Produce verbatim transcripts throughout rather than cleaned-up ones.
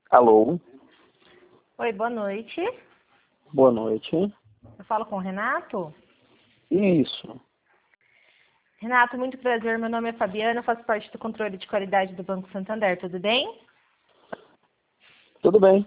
Alô, Oi, boa noite. boa noite. Eu falo com o Renato. Isso, Renato, muito prazer. Meu nome é Fabiana, eu faço parte do controle de qualidade do Banco Santander. Tudo bem? tudo bem.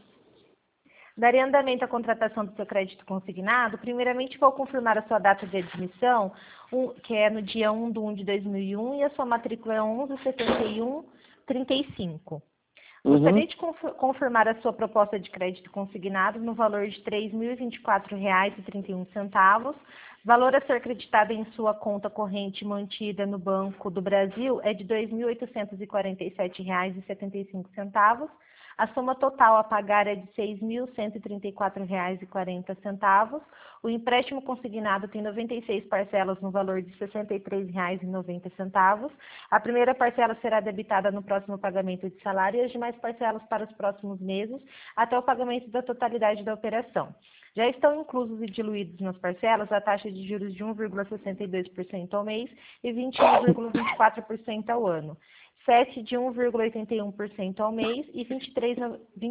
Daria andamento à contratação do seu crédito consignado. Primeiramente, vou confirmar a sua data de admissão, um- que é no dia um de um de dois mil e um, e a sua matrícula é onze setenta e um trinta e cinco. Uhum. Gostaria de conf- confirmar a sua proposta de crédito consignado no valor de três mil e vinte e quatro reais e trinta e um centavos. Valor a ser acreditado em sua conta corrente mantida no Banco do Brasil é de dois mil oitocentos e quarenta e sete reais e setenta e cinco centavos. A soma total a pagar é de seis mil cento e trinta e quatro reais e quarenta centavos. O empréstimo consignado tem noventa e seis parcelas no valor de sessenta e três reais e noventa centavos. A primeira parcela será debitada no próximo pagamento de salário e as demais parcelas para os próximos meses, até o pagamento da totalidade da operação. Já estão inclusos e diluídos nas parcelas a taxa de juros de um vírgula sessenta e dois por cento ao mês e vinte e um vírgula vinte e quatro por cento ao ano. sete de um vírgula oitenta e um por cento ao mês e vinte e três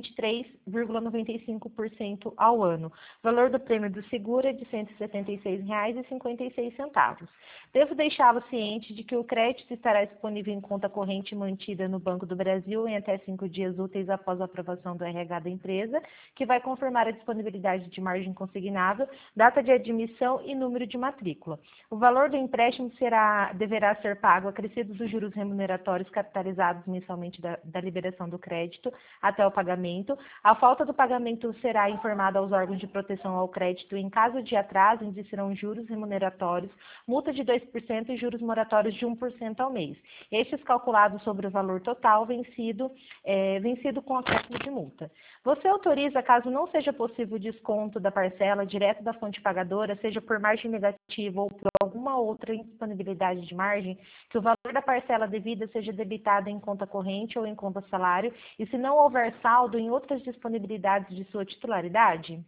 vírgula noventa e cinco por cento ao ano. O valor do prêmio do seguro é de cento e setenta e seis reais e cinquenta e seis centavos. Devo deixá-lo ciente de que o crédito estará disponível em conta corrente mantida no Banco do Brasil em até cinco dias úteis após a aprovação do R H da empresa, que vai confirmar a disponibilidade de margem consignável, data de admissão e número de matrícula. O valor do empréstimo será, deverá ser pago acrescidos dos juros remuneratórios capitalizados mensalmente da, da liberação do crédito até o pagamento. A falta do pagamento será informada aos órgãos de proteção ao crédito. Em caso de atraso, existirão juros remuneratórios, multa de dois por cento e juros moratórios de um por cento ao mês. Estes calculados sobre o valor total vencido, é, vencido com acréscimo de multa. Você autoriza, caso não seja possível o desconto da parcela direto da fonte pagadora, seja por margem negativa ou por alguma outra indisponibilidade de margem, que o valor da parcela devida seja debitado em conta corrente ou em conta salário, e se não houver saldo em outras disponibilidades de sua titularidade?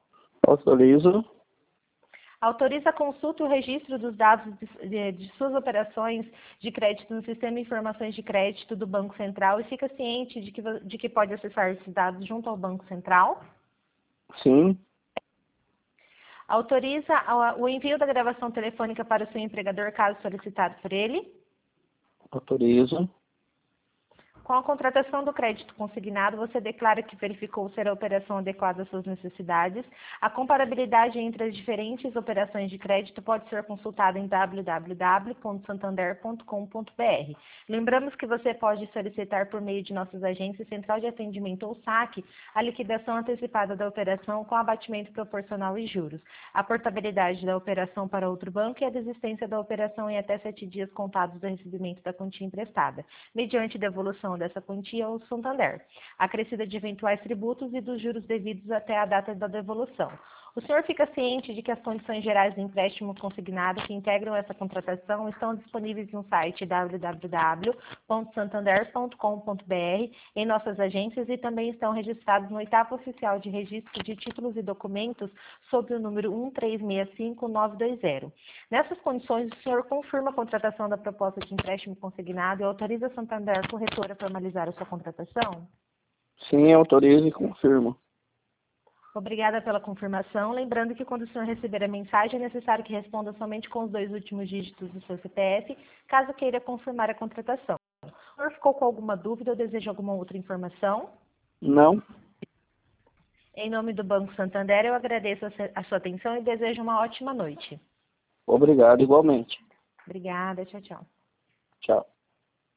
Autorizo. Autoriza a consulta e o registro dos dados de, de, de suas operações de crédito no Sistema de Informações de Crédito do Banco Central e fica ciente de que, de que pode acessar esses dados junto ao Banco Central? Sim, Autoriza o envio da gravação telefônica para o seu empregador, caso solicitado por ele? autorizo. Com a contratação do crédito consignado, você declara que verificou ser a operação adequada às suas necessidades. A comparabilidade entre as diferentes operações de crédito pode ser consultada em w w w ponto santander ponto com ponto b r. Lembramos que você pode solicitar por meio de nossas agências Central de Atendimento ou SAC a liquidação antecipada da operação com abatimento proporcional e juros, a portabilidade da operação para outro banco e a desistência da operação em até sete dias contados do recebimento da quantia emprestada, mediante devolução dessa quantia ao Santander, acrescida de eventuais tributos e dos juros devidos até a data da devolução. O senhor fica ciente de que as condições gerais do empréstimo consignado que integram essa contratação estão disponíveis no site w w w ponto santander ponto com ponto b r, em nossas agências, e também estão registrados no oitavo oficial de registro de títulos e documentos sob o número um três seis cinco nove dois zero. Nessas condições, o senhor confirma a contratação da proposta de empréstimo consignado e autoriza a Santander Corretora a formalizar a sua contratação? Sim, autorizo e confirmo. Obrigada pela confirmação. Lembrando que quando o senhor receber a mensagem, é necessário que responda somente com os dois últimos dígitos do seu C P F, caso queira confirmar a contratação. O senhor ficou com alguma dúvida ou deseja alguma outra informação? Não? Em nome do Banco Santander, eu agradeço a sua atenção e desejo uma ótima noite. Obrigado, igualmente. Obrigada, tchau, tchau. Tchau.